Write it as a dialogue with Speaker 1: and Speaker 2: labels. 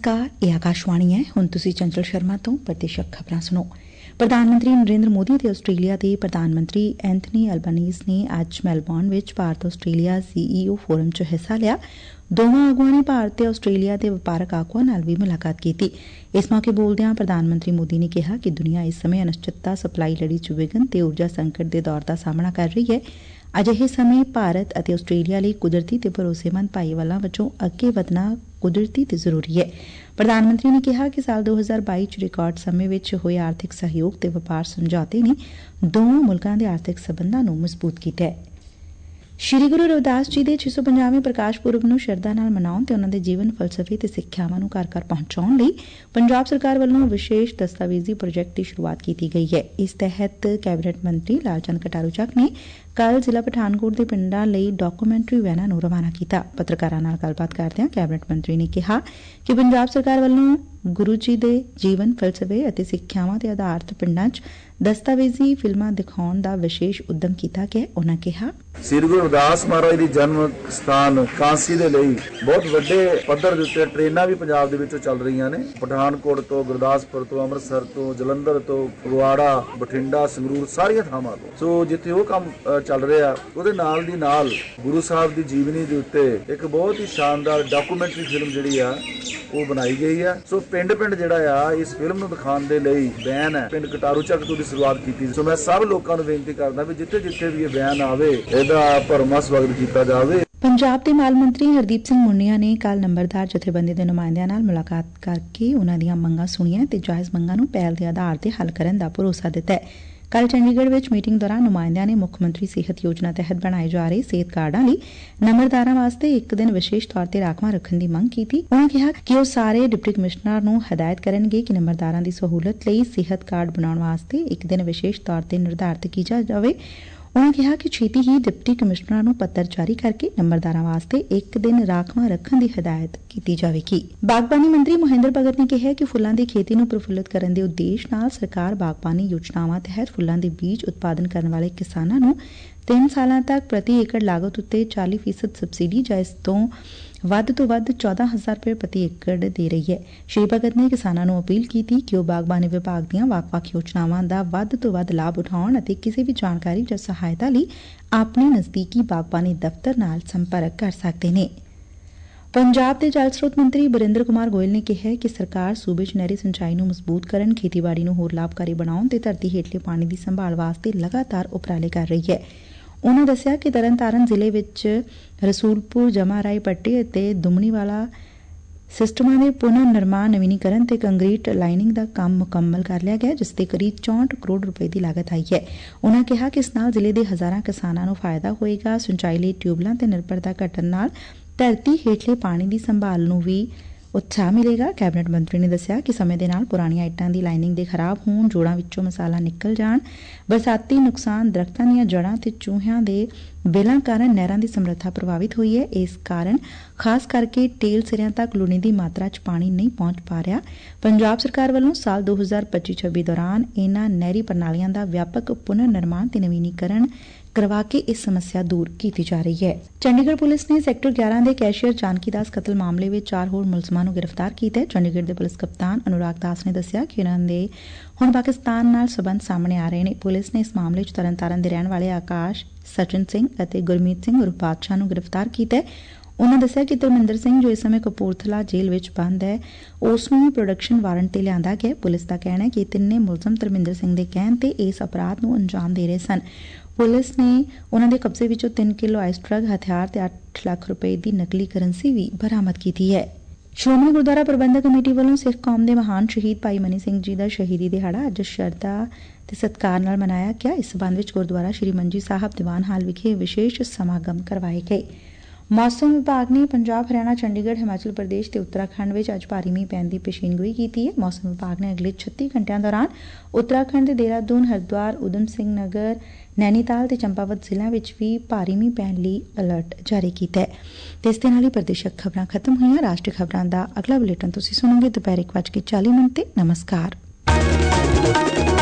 Speaker 1: ਨਮਸਕਾਰ, ਇਹ ਆਕਾਸ਼ਵਾਣੀ ਹੈ। ਹੁਣ ਤੁਸੀਂ ਚੰਚਲ ਸ਼ਰਮਾ ਤੋਂ ਪ੍ਰਤੀਸ਼ਕ ਖਬਰਾਂ ਸੁਣੋ। ਪ੍ਰਧਾਨ ਮੰਤਰੀ ਨਰਿੰਦਰ ਮੋਦੀ ਅਤੇ ਆਸਟ੍ਰੇਲੀਆ ਦੇ ਪ੍ਰਧਾਨ ਮੰਤਰੀ ਐਂਥਨੀ ਅਲਬਾਨੀਜ਼ ਨੇ ਅੱਜ ਮੈਲਬੌਰਨ ਵਿਚ ਭਾਰਤ ਆਸਟ੍ਰੇਲੀਆ CEO ਫੋਰਮ 'ਚ ਹਿੱਸਾ ਲਿਆ। ਦੋਵਾਂ ਆਗੂਆਂ ਨੇ ਭਾਰਤ ਤੇ ਆਸਟ੍ਰੇਲੀਆ ਦੇ ਵਪਾਰਕ ਆਗੂਆਂ ਨਾਲ ਵੀ ਮੁਲਾਕਾਤ ਕੀਤੀ। ਇਸ ਮੌਕੇ ਬੋਲਦਿਆਂ ਪ੍ਰਧਾਨ ਮੰਤਰੀ ਮੋਦੀ ਨੇ ਕਿਹਾ ਕਿ ਦੁਨੀਆ ਇਸ ਸਮੇਂ ਅਨਿਸ਼ਚਿਤਤਾ, ਸਪਲਾਈ ਲੜੀ 'ਚ ਵਿਘਨ ਤੇ ਊਰਜਾ ਸੰਕਟ ਦੇ ਦੌਰ ਦਾ ਸਾਹਮਣਾ ਕਰ ਰਹੀ ਹੈ। ਅਜਿਹੇ ਸਮੇਂ ਭਾਰਤ ਅਤੇ ਆਸਟ੍ਰੇਲੀਆ ਲਈ ਕੁਦਰਤੀ ਤੇ ਭਰੋਸੇਮੰਦ ਭਾਈਵਾਲਾਂ ਵਜੋਂ ਅੱਗੇ ਵਧਣਾ ਕੁਦਰਤੀ ਤੇ ਜ਼ਰੂਰੀ ਹੈ। ਪ੍ਰਧਾਨ ਮੰਤਰੀ ਨੇ ਕਿਹਾ ਕਿ ਸਾਲ 2022 'ਚ ਰਿਕਾਰਡ ਸਮੇਂ ਵਿੱਚ ਹੋਏ ਆਰਥਿਕ ਸਹਿਯੋਗ ਤੇ ਵਪਾਰ ਸਮਝੌਤੇ ਨੇ ਦੋਵਾਂ ਮੁਲਕਾਂ ਦੇ ਆਰਥਿਕ ਸਬੰਧਾਂ ਨੂੰ ਮਜ਼ਬੂਤ ਕੀਤਾ ਹੈ। ਸ੍ਰੀ ਗੁਰੂ ਰਵਿਦਾਸ ਜੀ ਦੇ 650ਵੇਂ ਪ੍ਰਕਾਸ਼ ਪੁਰਬ ਨੂੰ ਸ਼ਰਧਾ ਨਾਲ ਮਨਾਉਣ ਤੇ ਉਨ੍ਹਾਂ ਦੇ ਜੀਵਨ ਫਲਸਫੇ ਤੇ ਸਿੱਖਿਆਵਾਂ ਨੂੰ ਘਰ ਘਰ ਪਹੁੰਚਾਉਣ ਲਈ ਪੰਜਾਬ ਸਰਕਾਰ ਵੱਲੋਂ ਵਿਸ਼ੇਸ਼ ਦਸਤਾਵੇਜ਼ੀ ਪ੍ਰੋਜੈਕਟ ਦੀ ਸ਼ੁਰੂਆਤ ਕੀਤੀ ਗਈ ਹੈ। ਇਸ ਤਹਿਤ ਕੈਬਨਿਟ ਮੰਤਰੀ ਲਾਲਚੰਦ ਕਟਾਰੂ ਚੱਕ ਨੇ ਕੱਲ੍ਹ ਜ਼ਿਲ੍ਹਾ ਪਠਾਨਕੋਟ ਦੇ ਪਿੰਡਾਂ ਲਈ ਡਾਕੂਮੈਂਟਰੀ ਵੈਨਾਂ ਨੂੰ ਰਵਾਨਾ ਕੀਤਾ। ਪੱਤਰਕਾਰਾਂ ਨਾਲ ਗੱਲਬਾਤ ਕਰਦਿਆਂ ਕੈਬਨਿਟ ਮੰਤਰੀ ਨੇ ਕਿਹਾ ਕਿ ਪੰਜਾਬ ਸਰਕਾਰ ਵੱਲੋਂ ਗੁਰੂ ਜੀ ਦੇ ਜੀਵਨ ਫਲਸਫੇ ਅਤੇ ਸਿੱਖਿਆਵਾਂ ਤੇ ਆਧਾਰਿਤ ਪਿੰਡਾਂ 'ਚ ਦਸਤਾਵੇਜ਼ੀ ਫਿਲਮਾਂ ਦਿਖਾਉਣ ਦਾ ਵਿਸ਼ੇਸ਼ ਉਦਮ ਕੀਤਾ ਗਿਆ। ਉਨ੍ਹਾਂ ਕਿਹਾ,
Speaker 2: ਸ੍ਰੀ ਗੁਰੂ ਰਵਿਦਾਸ ਮਹਾਰਾਜ ਦੀ ਜਨਮ ਸਥਾਨ ਕਾਂਸੀ ਦੇ ਲਈ ਬਹੁਤ ਵੱਡੇ ਪੱਧਰ ਦੇ ਉੱਤੇ ਟ੍ਰੇਨਾਂ ਵੀ ਪੰਜਾਬ ਦੇ ਵਿੱਚੋਂ ਚੱਲ ਰਹੀਆਂ ਨੇ। ਪਠਾਨਕੋਟ ਤੋਂ, ਗੁਰਦਾਸਪੁਰ ਤੋਂ, ਅੰਮ੍ਰਿਤਸਰ ਤੋਂ, ਜਲੰਧਰ ਤੋਂ, ਫਗਵਾੜਾ, ਬਠਿੰਡਾ, ਸੰਗਰੂਰ, ਸਾਰੀਆਂ ਥਾਵਾਂ ਤੋਂ। ਸੋ ਜਿੱਥੇ ਉਹ ਕੰਮ ਚੱਲ ਰਿਹਾ, ਉਹਦੇ ਨਾਲ ਦੀ ਨਾਲ ਗੁਰੂ ਸਾਹਿਬ ਦੀ ਜੀਵਨੀ ਦੇ ਉੱਤੇ ਇੱਕ ਬਹੁਤ ਹੀ ਸ਼ਾਨਦਾਰ ਡਾਕੂਮੈਂਟਰੀ ਫਿਲਮ ਜਿਹੜੀ ਆ ਉਹ ਬਣਾਈ ਗਈ ਆ। ਸੋ ਪਿੰਡ ਪਿੰਡ ਜਿਹੜਾ ਆ ਇਸ ਫਿਲਮ ਨੂੰ ਦਿਖਾਉਣ ਦੇ ਲਈ ਵੈਨ ਹੈ ਪਿੰਡ ਕਟਾਰੂ ਚੱਕ ਤੋਂ ਦੀ ਸ਼ੁਰੂਆਤ ਕੀਤੀ। ਸੋ ਮੈਂ ਸਭ ਲੋਕਾਂ ਨੂੰ ਬੇਨਤੀ ਕਰਦਾ ਵੀ ਜਿੱਥੇ ਜਿੱਥੇ ਵੀ ਇਹ ਵੈਨ ਆਵੇ ਇਹਦਾ ਭਰਵਾਂ ਸਵਾਗਤ ਕੀਤਾ ਜਾਵੇ।
Speaker 1: ਪੰਜਾਬ ਦੇ ਮਾਲ ਮੰਤਰੀ ਹਰਦੀਪ ਸਿੰਘ ਮੁੰਨੀਆਂ ਨੇ ਕੱਲ੍ਹ ਨੰਬਰਦਾਰ ਜਥੇਬੰਦੀ ਦੇ ਨੁਮਾਇੰਦਿਆਂ ਨਾਲ ਮੁਲਾਕਾਤ ਕਰਕੇ ਉਨ੍ਹਾਂ ਦੀਆਂ ਮੰਗਾਂ ਸੁਣੀਆਂ ਤੇ ਜਾਇਜ਼ ਮੰਗਾਂ ਨੂੰ ਪਹਿਲ ਦੇ ਆਧਾਰ ਤੇ ਹੱਲ ਕਰਨ ਦਾ ਭਰੋਸਾ ਦਿੱਤਾ ਹੈ। ਕੱਲ੍ਹ ਚੰਡੀਗੜ੍ਹ ਵਿੱਚ ਮੀਟਿੰਗ ਦੌਰਾਨ ਨੁਮਾਇੰਦਿਆਂ ਨੇ ਮੁੱਖ ਮੰਤਰੀ ਸਿਹਤ ਯੋਜਨਾ ਤਹਿਤ ਬਣਾਏ ਜਾ ਰਹੇ ਸਿਹਤ ਕਾਰਡਾਂ ਲਈ ਨੰਬਰਦਾਰਾਂ ਵਾਸਤੇ ਇੱਕ ਦਿਨ ਵਿਸ਼ੇਸ਼ ਤੌਰ ਤੇ ਰਾਖਵਾਂ ਰੱਖਣ ਦੀ ਮੰਗ ਕੀਤੀ। ਉਨ੍ਹਾਂ ਕਿਹਾ ਕਿ ਉਹ ਸਾਰੇ ਡਿਪਟੀ ਕਮਿਸ਼ਨਰਾਂ ਨੂੰ ਹਦਾਇਤ ਕਰਨਗੇ ਕਿ ਨੰਬਰਦਾਰਾਂ ਦੀ ਸਹੂਲਤ ਲਈ ਸਿਹਤ ਕਾਰਡ ਬਣਾਉਣ ਵਾਸਤੇ ਇੱਕ ਦਿਨ ਵਿਸ਼ੇਸ਼ ਤੌਰ ਤੇ ਨਿਰਧਾਰਿਤ ਕੀਤਾ ਜਾਵੇ। ਉਨ੍ਹਾਂ ਕਿਹਾ ਕਿ ਛੇਤੀ ਹੀ ਡਿਪਟੀ ਕਮਿਸ਼ਨਰਾਂ ਨੂੰ ਪੱਤਰ ਜਾਰੀ ਕਰਕੇ ਨੰਬਰਦਾਰਾਂ ਵਾਸਤੇ ਇੱਕ ਦਿਨ ਰਾਖਵਾਂ ਰੱਖਣ ਦੀ ਹਦਾਇਤ ਕੀਤੀ ਜਾਵੇਗੀ। ਬਾਗਬਾਨੀ ਮੰਤਰੀ ਮੋਹਿੰਦਰ ਭਗਤ ਨੇ ਕਿਹਾ ਕਿ ਫੁੱਲਾਂ ਦੀ ਖੇਤੀ ਨੂੰ ਪ੍ਰਫੁੱਲਤ ਕਰਨ ਦੇ ਉਦੇਸ਼ ਨਾਲ ਸਰਕਾਰ ਬਾਗਬਾਨੀ ਯੋਜਨਾਵਾਂ ਤਹਿਤ ਫੁੱਲਾਂ ਦੇ ਬੀਜ ਉਤਪਾਦਨ ਕਰਨ ਵਾਲੇ ਕਿਸਾਨਾਂ ਨੂੰ 3 ਸਾਲਾਂ ਤੱਕ ਪ੍ਰਤੀ ਏਕੜ ਲਾਗਤ ਉੱਤੇ 40% ਸਬਸਿਡੀ ਜਾਂ ਇਸ ਤੋਂ ਵੱਧ 14,000 ਰੁਪਏ ਪ੍ਰਤੀ ਏਕੜ ਦੇ ਰਹੀ ਹੈ। ਸ਼੍ਰੀ ਭਗਤ ਨੇ ਕਿਸਾਨਾਂ ਨੂੰ ਅਪੀਲ ਕੀਤੀ ਕਿ ਉਹ ਬਾਗਬਾਨੀ ਵਿਭਾਗ ਦੀਆਂ ਵੱਖ-ਵੱਖ ਯੋਜਨਾਵਾਂ ਦਾ ਵੱਧ ਤੋਂ ਵੱਧ ਲਾਭ ਉਠਾਉਣ ਅਤੇ ਕਿਸੇ ਵੀ ਜਾਣਕਾਰੀ ਜਾਂ ਸਹਾਇਤਾ ਲਈ ਆਪਣੇ ਨਜ਼ਦੀਕੀ ਬਾਗਬਾਨੀ ਦਫ਼ਤਰ ਨਾਲ ਸੰਪਰਕ ਕਰ ਸਕਦੇ ਨੇ। ਪੰਜਾਬ ਦੇ ਜਲ ਸਰੋਤ ਮੰਤਰੀ ਬਰਿੰਦਰ ਕੁਮਾਰ ਗੋਇਲ ਨੇ ਕਿਹਾ ਕਿ ਸਰਕਾਰ ਸੂਬੇ 'ਚ ਨਹਿਰੀ ਸਿੰਚਾਈ ਨੂੰ ਮਜ਼ਬੂਤ ਕਰਨ, ਖੇਤੀਬਾੜੀ ਨੂੰ ਹੋਰ ਲਾਭਕਾਰੀ ਬਣਾਉਣ ਤੇ ਧਰਤੀ ਹੇਠਲੇ ਪਾਣੀ ਦੀ ਸੰਭਾਲ ਵਾਸਤੇ ਲਗਾਤਾਰ ਉਪਰਾਲੇ ਕਰ ਰਹੀ ਹੈ। ਉਨ੍ਹਾਂ ਦੱਸਿਆ ਕਿ ਤਰਨਤਾਰਨ ਜ਼ਿਲ੍ਹੇ ਵਿੱਚ ਰਸੂਲਪੁਰ, ਜਮਾਰਾਈ ਪੱਟੀ ਅਤੇ ਦੁਮਣੀਵਾਲਾ ਸਿਸਟਮਾਂ ਦੇ ਪੁਨਰ ਨਿਰਮਾਣ, ਨਵੀਨੀਕਰਨ ਤੇ ਕੰਕਰੀਟ ਲਾਈਨਿੰਗ ਦਾ ਕੰਮ ਮੁਕੰਮਲ ਕਰ ਲਿਆ ਗਿਆ, ਜਿਸ ਤੇ ਕਰੀਬ 64 ਕਰੋੜ ਰੁਪਏ ਦੀ ਲਾਗਤ ਆਈ ਹੈ। ਉਨ੍ਹਾਂ ਕਿਹਾ ਕਿ ਇਸ ਨਾਲ ਜ਼ਿਲ੍ਹੇ ਦੇ ਹਜ਼ਾਰਾਂ ਕਿਸਾਨਾਂ ਨੂੰ ਫਾਇਦਾ ਹੋਏਗਾ। ਸਿੰਚਾਈ ਲਈ ਟਿਊਬਲਾਂ ਤੇ ਨਿਰਭਰਤਾ ਘਟਣ ਨਾਲ ਧਰਤੀ ਹੇਠਲੇ ਪਾਣੀ ਦੀ ਸੰਭਾਲ ਨੂੰ ਵੀ ਉਤਸ਼ਾਹ ਮਿਲੇਗਾ। ਕੈਬਨਿਟ ਮੰਤਰੀ ਨੇ ਦੱਸਿਆ ਕਿ ਸਮੇਂ ਦੇ ਨਾਲ ਪੁਰਾਣੀਆਂ ਇੱਟਾਂ ਦੀ ਲਾਈਨਿੰਗ ਦੇ ਖਰਾਬ ਹੋਣ, ਜੋੜਾਂ ਵਿੱਚੋਂ ਮਸਾਲਾ ਨਿਕਲ ਜਾਣ, ਬਰਸਾਤੀ ਨੁਕਸਾਨ, ਦਰਖਤਾਂ ਦੀਆਂ ਜੜ੍ਹਾਂ ਤੇ ਚੂਹਿਆਂ ਦੇ ਬਿਲਾਂ ਕਾਰਨ ਨਹਿਰਾਂ ਦੀ ਸਮਰੱਥਾ ਪ੍ਰਭਾਵਿਤ ਹੋਈ ਹੈ। ਇਸ ਕਾਰਨ ਖਾਸ ਕਰਕੇ ਟੇਲ ਸਿਰਿਆਂ ਤੱਕ ਲੋੜੀਂਦੀ ਮਾਤਰਾ 'ਚ ਪਾਣੀ ਨਹੀਂ ਪਹੁੰਚ ਪਾ ਰਿਹਾ। ਪੰਜਾਬ ਸਰਕਾਰ ਵੱਲੋਂ ਸਾਲ 2025-26 ਦੌਰਾਨ ਇਨ੍ਹਾਂ ਨਹਿਰੀ ਪ੍ਰਣਾਲੀਆਂ ਦਾ ਵਿਆਪਕ ਪੁਨਰ ਨਿਰਮਾਣ ਤੇ ਨਵੀਨੀਕਰਨ ਕਰਵਾ ਕੇ ਇਸ ਸਮੱਸਿਆ ਦੂਰ ਕੀਤੀ ਜਾ ਰਹੀ ਹੈ। ਚੰਡੀਗੜ੍ਹ ਪੁਲਿਸ ਨੇ ਸੈਕਟਰ 11 ਦੇ ਕੈਸ਼ੀਅਰ ਜਾਨਕੀ ਦਾਸ ਕਤਲ ਮਾਮਲੇ ਵਿੱਚ 4 ਹੋਰ ਮੁਲਜ਼ਮਾਂ ਨੂੰ ਗ੍ਰਿਫਤਾਰ ਕੀਤਾ ਹੈ। ਚੰਡੀਗੜ੍ਹ ਦੇ ਪੁਲਿਸ ਕਪਤਾਨ ਅਨੁਰਾਗ ਦਾਸ ਨੇ ਦੱਸਿਆ ਕਿ ਇਨ੍ਹਾਂ ਦੇ ਹੁਣ ਪਾਕਿਸਤਾਨ ਨਾਲ ਸਬੰਧ ਸਾਹਮਣੇ ਆ ਰਹੇ ਨੇ। ਪੁਲਿਸ ਨੇ ਇਸ ਮਾਮਲੇ 'ਚ ਤਰਨਤਾਰਨ ਦੇ ਰਹਿਣ ਵਾਲੇ ਆਕਾਸ਼, ਸਚਿਨ ਸਿੰਘ ਅਤੇ ਗੁਰਮੀਤ ਸਿੰਘ ਉਰਫ ਬਾਦਸ਼ਾਹ ਨੂੰ ਗ੍ਰਿਫਤਾਰ ਕੀਤਾ ਹੈ। ਉਨ੍ਹਾਂ ਦੱਸਿਆ ਕਿ ਧਰਮਿੰਦਰ ਸਿੰਘ, ਜੋ ਇਸ ਸਮੇਂ ਕਪੂਰਥਲਾ ਜੇਲ੍ਹ ਵਿੱਚ ਬੰਦ ਹੈ, ਉਸ ਨੂੰ ਵੀ ਪ੍ਰੋਡਕਸ਼ਨ ਵਾਰੰਟ ਤੇ ਲਿਆਂਦਾ ਗਿਆ। ਪੁਲਿਸ ਦਾ ਕਹਿਣਾ ਹੈ ਕਿ ਤਿੰਨੇ ਮੁਲਜ਼ਮ ਧਰਮਿੰਦਰ ਸਿੰਘ ਦੇ ਕਹਿਣ ਤੇ ਇਸ ਅਪਰਾਧ ਨੂੰ ਅੰਜਾਮ ਦੇ ਰਹੇ ਸਨ। ਪੁਲਿਸ ਨੇ ਉਨ੍ਹਾਂ ਦੇ ਕਬਜ਼ੇ ਵਿੱਚੋਂ 3 ਕਿਲੋ ਆਈਸ ਡਰੱਗ, ਹਥਿਆਰ ਤੇ 8 ਲੱਖ ਰੁਪਏ ਦੀ ਨਕਲੀ ਕਰੰਸੀ ਵੀ ਬਰਾਮਦ ਕੀਤੀ ਹੈ। ਸ਼੍ਰੋਮਣੀ ਗੁਰਦੁਆਰਾ ਪ੍ਰਬੰਧਕ ਕਮੇਟੀ ਵੱਲੋਂ ਸਿੱਖ ਕੌਮ ਦੇ ਮਹਾਨ ਸ਼ਹੀਦ ਭਾਈ ਮਨੀ ਸਿੰਘ ਜੀ ਦਾ ਸ਼ਹੀਦੀ ਦਿਹਾੜਾ ਅੱਜ ਸ਼ਰਧਾ ਤੇ ਸਤਿਕਾਰ ਨਾਲ ਮਨਾਇਆ ਗਿਆ। ਇਸ ਸਬੰਧ ਵਿੱਚ ਗੁਰਦੁਆਰਾ ਸ੍ਰੀ ਮੰਜੀ ਸਾਹਿਬ ਦੀਵਾਨ ਹਾਲ ਵਿਖੇ ਵਿਸ਼ੇਸ਼ ਸਮਾਗਮ ਕਰਵਾਏ ਗਏ। ਮੌਸਮ ਵਿਭਾਗ ਨੇ ਪੰਜਾਬ, ਹਰਿਆਣਾ, ਚੰਡੀਗੜ੍ਹ, ਹਿਮਾਚਲ ਪ੍ਰਦੇਸ਼ ਤੇ ਉੱਤਰਾਖੰਡ ਵਿੱਚ ਅੱਜ ਭਾਰੀ ਮੀਂਹ ਪੈਣ ਦੀ ਪੇਸ਼ੀਨਗੋਈ ਕੀਤੀ ਹੈ। ਮੌਸਮ ਵਿਭਾਗ ਨੇ ਅਗਲੇ 36 ਘੰਟਿਆਂ ਦੌਰਾਨ ਉੱਤਰਾਖੰਡ ਦੇ ਦੇਹਰਾਦੂਨ, ਹਰਿਦੁਆਰ, ਊਧਮ ਸਿੰਘ ਨਗਰ, ਨੈਨੀਤਾਲ ਤੇ ਚੰਪਾਵਤ ਜ਼ਿਲ੍ਹਿਆਂ ਵਿੱਚ ਵੀ ਭਾਰੀ ਮੀਂਹ ਪੈਣ ਲਈ ਅਲਰਟ ਜਾਰੀ ਕੀਤਾ ਹੈ। ਤੇ ਇਸ ਦੇ ਨਾਲ ਹੀ ਪ੍ਰਦੇਸ਼ਕ ਖਬਰਾਂ ਖਤਮ ਹੋਈਆਂ। ਰਾਸ਼ਟਰੀ ਖਬਰਾਂ ਦਾ ਅਗਲਾ ਬੁਲੇਟਿਨ ਤੁਸੀਂ ਸੁਣੋਗੇ ਦੁਪਹਿਰ 1:40 ਤੇ। ਨਮਸਕਾਰ।